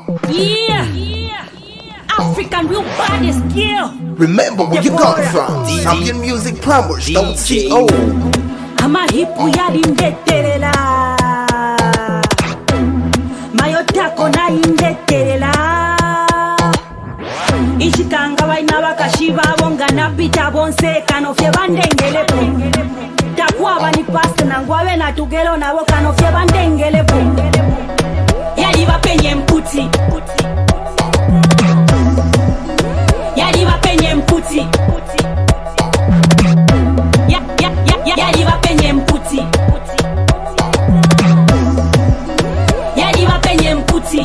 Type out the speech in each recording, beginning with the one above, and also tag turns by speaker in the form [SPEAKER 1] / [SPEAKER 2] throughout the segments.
[SPEAKER 1] Yeah. African real body skill.
[SPEAKER 2] Remember where you got it from. Zambian Music Plumbers, don't see old.
[SPEAKER 1] Amahipu yalindeterela mayotako na indeterela ishikanga baina bakashiba bonga na pita bonse kanofye bandengelepo takwaba ni pasta nangwabe na tugelo nabo kanofye bandengelepo yali bapenye mputi yali bapenye mputi yali bapenye mputi yali bapenye mputi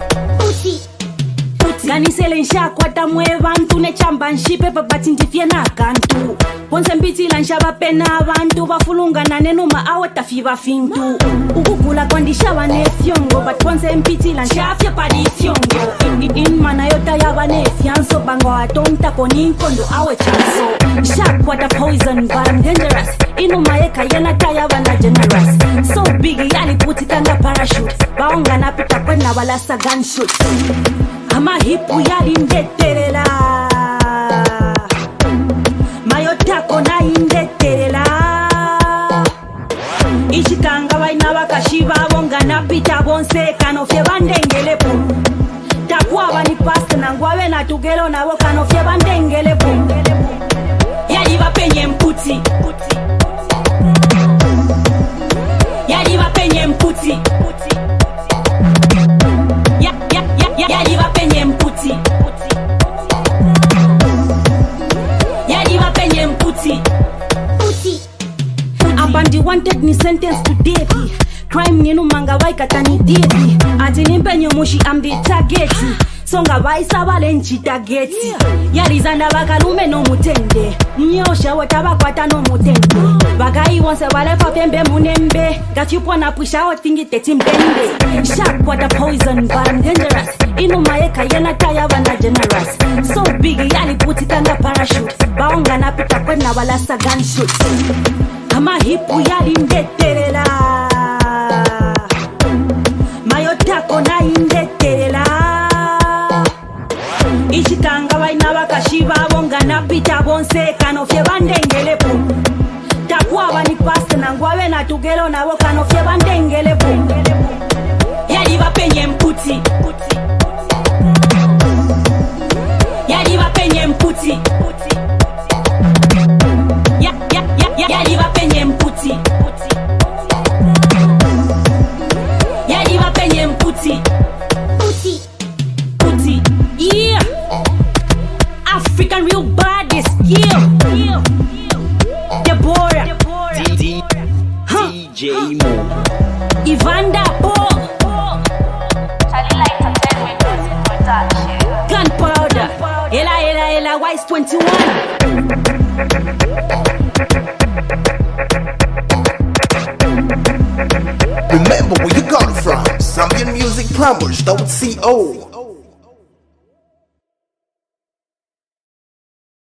[SPEAKER 1] ganisele nshakwata mwebantu nechamba nshipe pabatindifye nakantu ponse mbitila nshabapena abantu bafulungana nenuma awetafi bafintu ukugula kwandishaba nefyongo but ponse mbitila nshafye padifyongo inmana yota yaba nefyanso bango atonta koninkondo awechanso shakwata poison but I'm dangerous inuma yeka yena tayaba na generous so big yali putikanga parachute baonga napita kwena balasa gunshot amahipu yalindeterela mayotako na indeterela ishikanga baina bakashiba bonga na pita bonse kanofye bandengelepo takwaba ni pasta nangwabe na tugelo nabo kanofye bandengelepo yali bapenye mputi yali bapenye mputi yali bapenye mputi yali bapenye mputi abandi wanted ni sentence to death crime ninu manga waikatani death ati nimpenyo mushi ambi targeti songa baisa balenchi targeti yali zanda bakalume no mutende mnyosha watabakwata no mutende bagayi wonse balefa pembe munembe gachupona pusha othingi tetimbende shakwata poison but I'm dangerous inuma yeka yena tayaba na generous so big yali putikanga parachute baonga napita kwena balasa gunshot amahipu yalindeterela mayotako na indeterela ishikanga baina bakashiba bonga na pita bonse kanofye bandengelepo takwaba ni pasta nangwabe na tugelo nabo kanofye bandengelepo yali bapenye mputi yali bapenye mputi yali bapenye mputi yali bapenye mputi yeah African real bodies yeah Deborah
[SPEAKER 3] DJ Mo
[SPEAKER 1] Ivanda Po Gunpowder Ella Wise 21
[SPEAKER 2] Remember where you got it from. Zambian Music Plumbers, don't see old.